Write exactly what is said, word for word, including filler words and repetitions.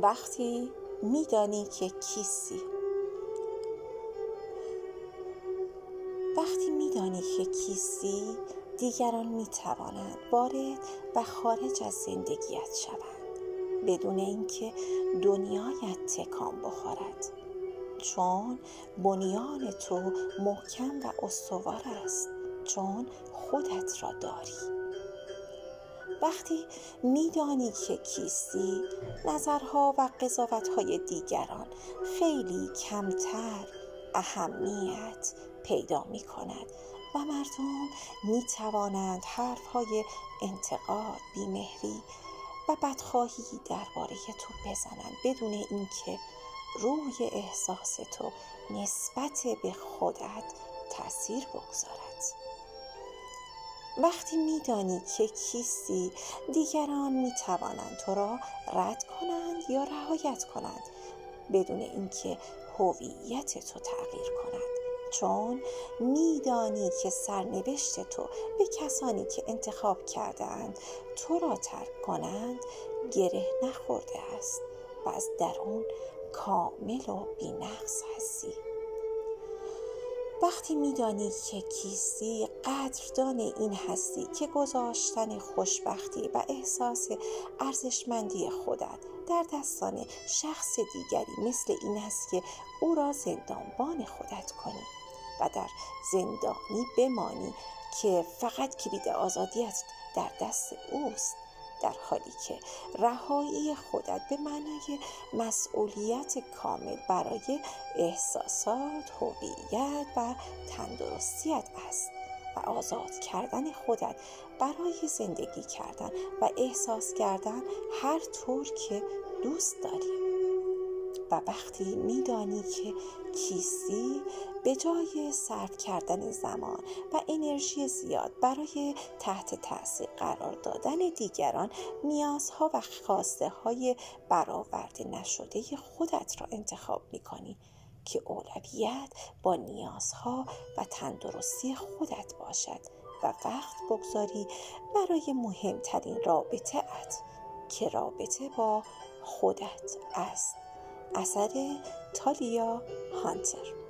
وقتی میدانی که کیستی. وقتی میدانی که کیستی، دیگران میتوانند وارد و خارج از زندگیت شوند بدون اینکه دنیایت تکان بخورد، چون بنیان تو محکم و استوار است، چون خودت را داری. وقتی میدانی که کیستی، نظرها و قضاوت‌های دیگران خیلی کمتر اهمیت پیدا می کند و مردم می توانند حرفهای انتقاد، بیمهری و بدخواهی درباره تو بزنند بدون اینکه روی احساس تو نسبت به خودت تأثیر بگذارد. وقتی میدانی که کیستی، دیگران میتوانند تو را رد کنند یا رعایت کنند بدون اینکه هویت تو تغییر کند، چون میدانی که سرنوشت تو به کسانی که انتخاب کرده اند تو را ترک کنند گره نخورده است و از درون کامل و بی‌نقص هستی. وقتی میدانی که کیستی، قدردان این هستی که گذاشتن خوشبختی و احساس ارزشمندی خودت در دستان شخص دیگری مثل این است که او را زندانبان خودت کنی و در زندانی بمانی که فقط کلید آزادیت در دست اوست، در حالی که رهایی خودت به معنای مسئولیت کامل برای احساسات، هویت و تندرستیت است و آزاد کردن خودت برای زندگی کردن و احساس کردن هر طور که دوست داری. و وقتی میدانی که کیستی، به جای صرف کردن زمان و انرژی زیاد برای تحت تاثیر قرار دادن دیگران، نیازها و خواسته های برآورده نشده خودت را انتخاب میکنی که اولویت با نیازها و تندرستی خودت باشد و وقت بگذاری برای مهمترین رابطه ات که رابطه با خودت است. اثر تالیا هانتر.